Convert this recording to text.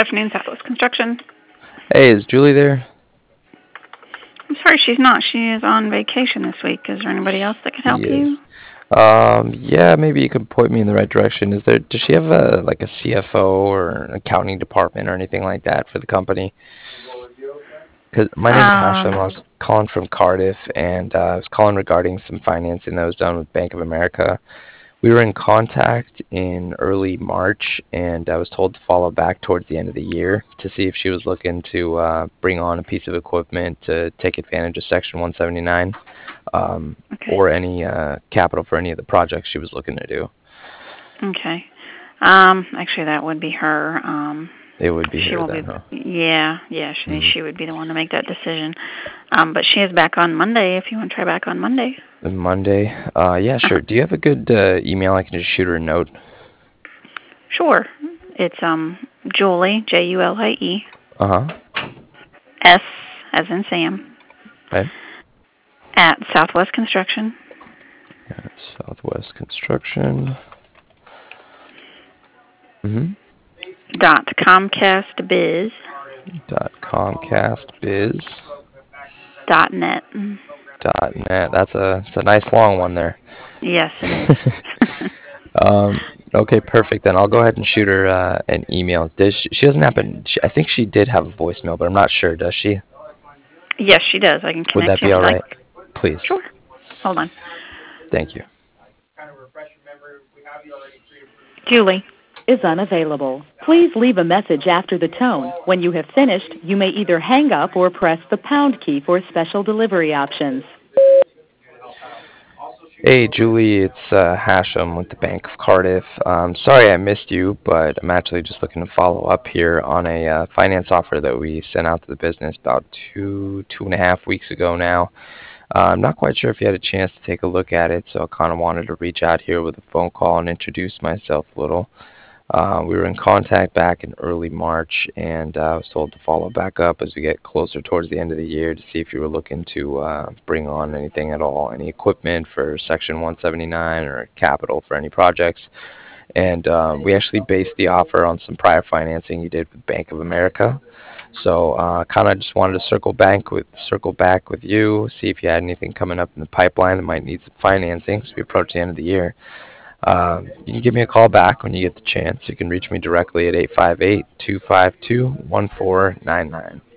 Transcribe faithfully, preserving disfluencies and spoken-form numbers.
afternoon, Southwest Construction. Hey, is Julie there? I'm sorry she's not. She is on vacation this week. Is there anybody else that can help She you? is. Um, yeah, maybe you can point me in the right direction. Is there, does she have a like a C F O or an accounting department or anything like that for the company? Cause my name's Hashem. I Um, was calling from Cardiff, and uh, I was calling regarding some financing that was done with Bank of America. We were in contact in early March, and I was told to follow back towards the end of the year to see if she was looking to uh, bring on a piece of equipment to take advantage of Section one seventy-nine, um, okay. or any uh, capital for any of the projects she was looking to do. Okay. Um, actually, that would be her. Um, It would be she her will be. then, huh? Yeah, yeah. She Mm-hmm. she would be the one to make that decision. Um, but she is back on Monday. If you want to try back on Monday. Monday. Uh, yeah, Uh-huh. sure. Do you have a good uh, email I can just shoot her a note? Sure. It's um Julie J U L I E Uh-huh. S as in Sam Okay. at Southwest Construction Yeah, Southwest Construction. Mm-hmm. dot Comcast Biz Dot Comcast Biz. dot net. Dot net. That's a it's a nice long one there. Yes, it is. Um, okay, perfect. Then I'll go ahead and shoot her uh, an email. Does she, she doesn't happen? She, I think she did have a voicemail, but I'm not sure. Does she? Yes, she does. I can Would connect that you be if all you like. right? Please. Sure. Hold on. Thank you. Julie. Is unavailable. Please leave a message after the tone. When you have finished, you may either hang up or press the pound key for special delivery options. Hey, Julie, it's uh, Hashem with the Bank of Cardiff. Um, sorry I missed you, but I'm actually just looking to follow up here on a uh, finance offer that we sent out to the business about two, two and a half weeks ago now. Uh, I'm not quite sure if you had a chance to take a look at it, so I kind of wanted to reach out here with a phone call and introduce myself a little. Uh, we were in contact back in early March, and uh, I was told to follow back up as we get closer towards the end of the year to see if you were looking to uh, bring on anything at all, any equipment for Section one seventy-nine or capital for any projects. And um, we actually based the offer on some prior financing you did with Bank of America. So uh, kind of just wanted to circle back with circle back with you, see if you had anything coming up in the pipeline that might need some financing as we approach the end of the year. Um, you can give me a call back when you get the chance. You can reach me directly at eight five eight, two five two, one four nine nine.